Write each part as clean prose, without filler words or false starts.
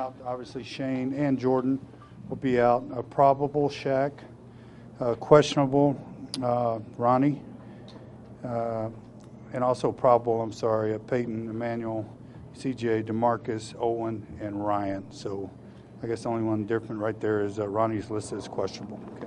out. Obviously, Shane and Jordan will be out. Probable, Shaq. Questionable, Ronnie. And also probable, Peyton, Emmanuel, CJ, DeMarcus, Owen, and Ryan. So I guess the only one different right there is Ronnie's listed as questionable. Okay.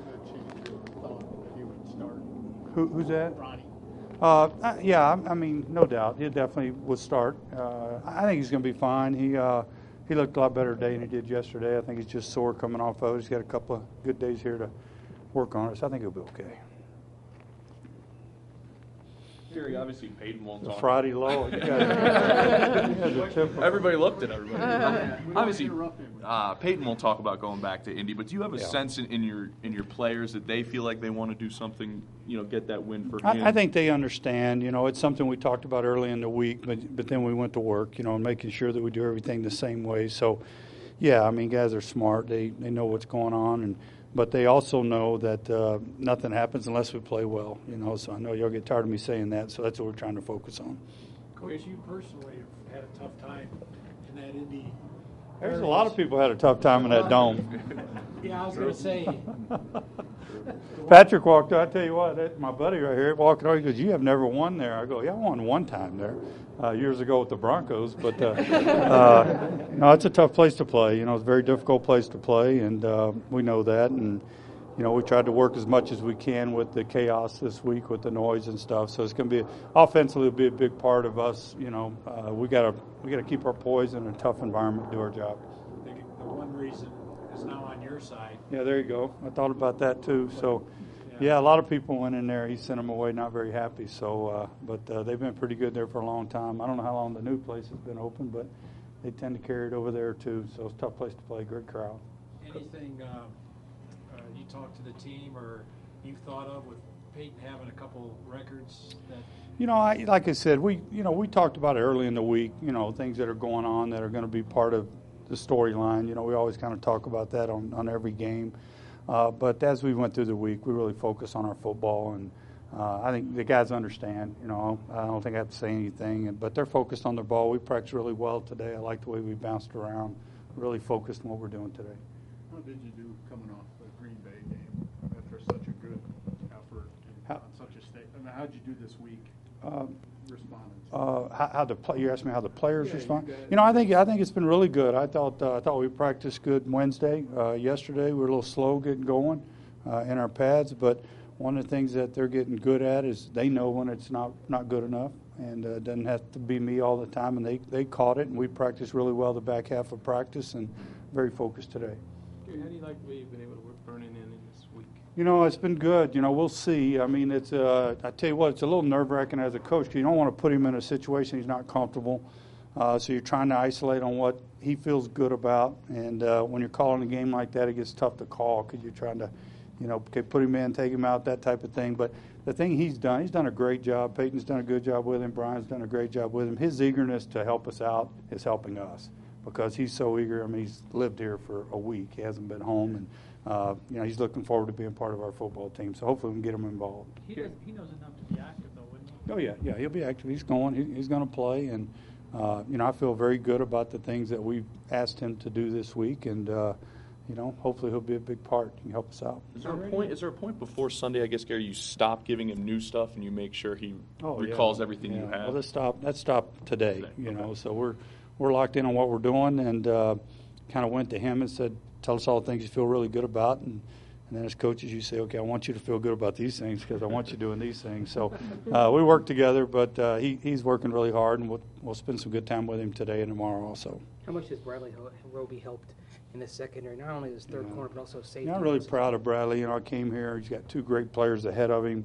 Who's that? Ronnie. Yeah, I mean, no doubt. He definitely would start. I think he's going to be fine. He looked a lot better today than he did yesterday. I think he's just sore coming off of it. He's got a couple of good days here to work on it, so I think he'll be okay. Gary, obviously Peyton won't talk. Friday low. Everybody looked at everybody. Obviously, Peyton won't talk about going back to Indy, but do you have a sense in your players that they feel like they want to do something, get that win for him? I think they understand. It's something we talked about early in the week, but then we went to work, and making sure that we do everything the same way. So, yeah, I mean, guys are smart. They know what's going on, but they also know that nothing happens unless we play well, So I know you'll get tired of me saying that, so that's what we're trying to focus on. Coach, you personally have had a tough time in that Indy. There's a lot of people had a tough time in that dome. Yeah, I was going to say. Patrick walked out. I tell you what, my buddy right here walking over, he goes, "You have never won there." I go, "Yeah, I won one time there years ago with the Broncos." But no, it's a tough place to play. It's a very difficult place to play, and we know that. And we tried to work as much as we can with the chaos this week with the noise and stuff. So it's going to be offensively, it'll be a big part of us. We got to keep our poise in a tough environment to do our job. The one reason is now on your side. Yeah, there you go. I thought about that too. So, yeah, a lot of people went in there. He sent them away not very happy. So, but they've been pretty good there for a long time. I don't know how long the new place has been open, but they tend to carry it over there too. So it's a tough place to play. Great crowd. Anything you talked to the team or you thought of with Peyton having a couple records that? Like I said, we talked about it early in the week. Things that are going on that are going to be part of the storyline. We always kind of talk about that on every game. But as we went through the week, we really focused on our football, and I think the guys understand. I don't think I have to say anything, but they're focused on their ball. We practiced really well today. I like the way we bounced around, really focused on what we're doing today. How did you do coming off the Green Bay game after such a good effort and on such a state? I mean, how did you do this week? Responding. You asked me how the players respond. I think it's been really good. I thought we practiced good Wednesday. Yesterday we were a little slow getting going in our pads, but one of the things that they're getting good at is they know when it's not good enough, and it doesn't have to be me all the time. And they caught it, and we practiced really well the back half of practice, and very focused today. How do you like the way you've been able to work Vernon in this week? It's been good. We'll see. I mean, it's I tell you what, it's a little nerve-wracking as a coach because you don't want to put him in a situation he's not comfortable. So you're trying to isolate on what he feels good about. And when you're calling a game like that, it gets tough to call because you're trying to, put him in, take him out, that type of thing. But the thing he's done a great job. Peyton's done a good job with him. Brian's done a great job with him. His eagerness to help us out is helping us because he's so eager. I mean, he's lived here for a week. He hasn't been home. And he's looking forward to being part of our football team. So hopefully we can get him involved. He knows enough to be active, though, wouldn't he? Oh, yeah, he'll be active. He's going. He's going to play. And, I feel very good about the things that we've asked him to do this week. And, hopefully he'll be a big part and help us out. Is there a point before Sunday, I guess, Gary, you stop giving him new stuff and you make sure he recalls everything you have? Well, that stopped today, okay. So we're locked in on what we're doing and kind of went to him and said, tell us all the things you feel really good about. And then as coaches, you say, okay, I want you to feel good about these things because I want you doing these things. So we work together, but he's working really hard, and we'll spend some good time with him today and tomorrow also. How much has Bradley Roby helped in the secondary, not only his third corner, but also safety? I'm really proud of Bradley. I came here. He's got two great players ahead of him.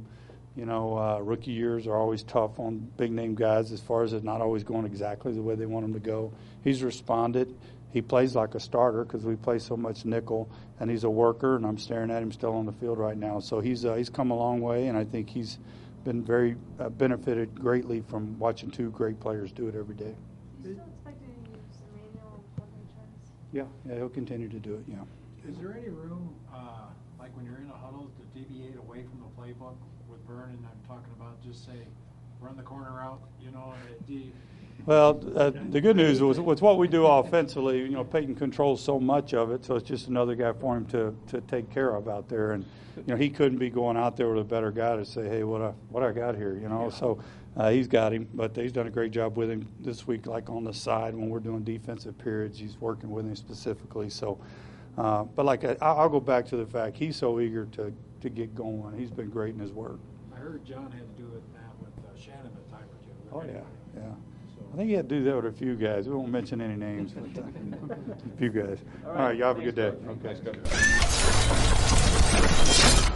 Rookie years are always tough on big-name guys as far as it not always going exactly the way they want them to go. He's responded. He plays like a starter because we play so much nickel, and he's a worker, and I'm staring at him still on the field right now. So he's come a long way, and I think he's been very benefited greatly from watching two great players do it every day. Do you still expect to use Emmanuel and Putnam Trends? Yeah, he'll continue to do it, yeah. Is there any room, like when you're in a huddle, to deviate away from the playbook with Vernon? I'm talking about just say, run the corner out, Well, the good news was with what we do offensively, you know, Peyton controls so much of it, so it's just another guy for him to take care of out there. And, you know, he couldn't be going out there with a better guy to say, hey, what I got here, you know. Yeah. So he's got him, but he's done a great job with him this week, like on the side when we're doing defensive periods. He's working with him specifically. So, but like I'll go back to the fact he's so eager to get going. He's been great in his work. I heard John had to do it now with Shannon at time or two. Oh, yeah. I think he had to do that with a few guys. We won't mention any names. But, a few guys. All right, y'all have a good day. Okay.